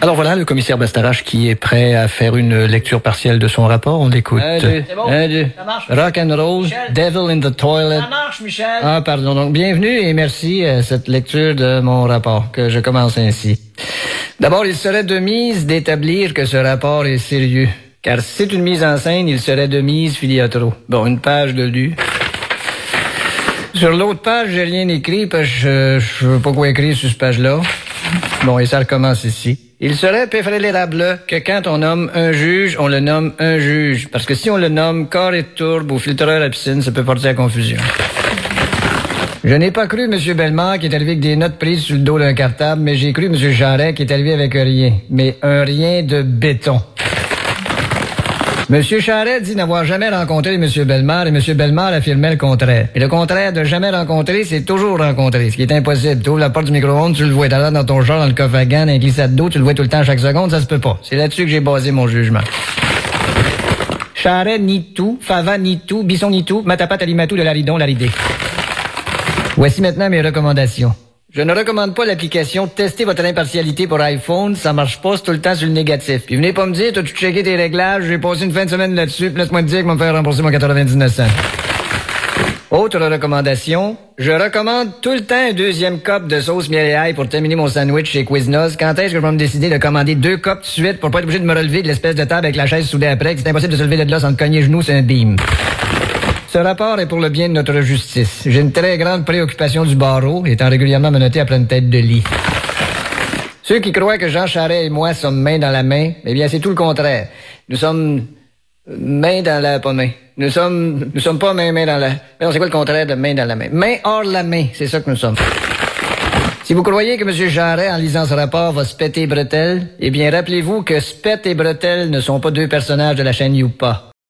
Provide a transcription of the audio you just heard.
Alors voilà, le commissaire Bastarache qui est prêt à faire une lecture partielle de son rapport. On l'écoute. C'est bon. Ça marche. Rock and roll, Michel. Devil in the Toilet. Ça marche, Michel. Ah, pardon. Donc, bienvenue et merci à cette lecture de mon rapport, que je commence ainsi. D'abord, il serait de mise d'établir que ce rapport est sérieux. Car si c'est une mise en scène, il serait de mise filiatro. Bon, une page de lu. Sur l'autre page, j'ai rien écrit parce que je veux pas quoi écrire sur cette page-là. Bon, et ça recommence ici. Il serait préférable que quand on nomme un juge, on le nomme un juge. Parce que si on le nomme corps et tourbe ou filtreur à piscine, ça peut porter à confusion. Je n'ai pas cru M. Bellemare qui est arrivé avec des notes prises sur le dos d'un cartable, mais j'ai cru M. Charest qui est arrivé avec rien. Mais un rien de béton. M. Charest dit n'avoir jamais rencontré M. Bellemare et M. Bellemare affirmait le contraire. Et le contraire de jamais rencontrer, c'est toujours rencontrer, ce qui est impossible. Tu ouvres la porte du micro-ondes, tu le vois. T'as l'air dans ton char, dans le coffre à gants, dans un glissade d'eau, tu le vois tout le temps chaque seconde, ça se peut pas. C'est là-dessus que j'ai basé mon jugement. Charest nie tout, Fava nie tout, Bisson nie tout, Matapat Alimatou de Laridon, Laridé. Voici maintenant mes recommandations. Je ne recommande pas l'application Tester votre impartialité pour iPhone, ça marche pas, c'est tout le temps sur le négatif. Puis venez pas me dire, t'as-tu checké tes réglages, j'ai passé une fin de semaine là-dessus, puis laisse-moi te dire qu'ils vont me faire rembourser mon 99 cents. Autre recommandation, je recommande tout le temps un deuxième cup de sauce miel et ail pour terminer mon sandwich chez Quiznos. Quand est-ce que je vais me décider de commander 2 cups de suite pour pas être obligé de me relever de l'espèce de table avec la chaise soudée après, que c'est impossible de se lever de là sans te cogner les genoux, c'est un beam. Ce rapport est pour le bien de notre justice. J'ai une très grande préoccupation du barreau, étant régulièrement menotté à pleine tête de lit. Ceux qui croient que Jean Charest et moi sommes main dans la main, eh bien, c'est tout le contraire. Nous sommes main dans la... pas main. Nous sommes pas main dans la... Mais non, c'est quoi le contraire de main dans la main? Main hors la main, c'est ça que nous sommes. Si vous croyez que M. Charest, en lisant ce rapport, va se péter bretelles, eh bien, rappelez-vous que Spet et Bretelles ne sont pas deux personnages de la chaîne Youpa.